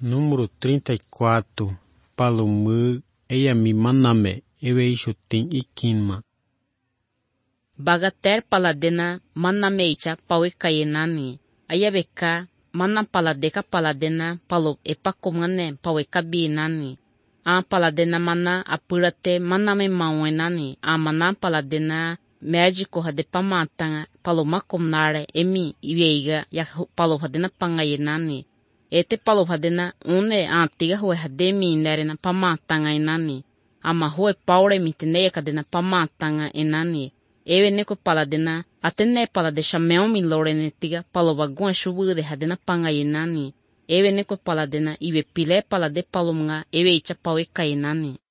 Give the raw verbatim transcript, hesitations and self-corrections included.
Número trinta e quatro. Palomug, Eyami Maname, Eveisho Tim Ikinma. Bagater paladena manameicha pauekayenani. Ayabeka mana paladeka paladena palo epakomane paueka binani. A paladena mana apurate maname mauenani. A mana paladena médico de pamatanga palo makomnare emi ieiga ya palo hadena pangayenani. Ete palo hadena une antiga hue hademi nerena pamatanga enani. Ama hue paure miteneia kadena pamatanga enani. Ewe neko paladena atene palade chameu milorene tiga palo bagua chubu de hadena pangayenani. Ewe neko paladena iwe pile palade palomga ewe icha pawe kayenani.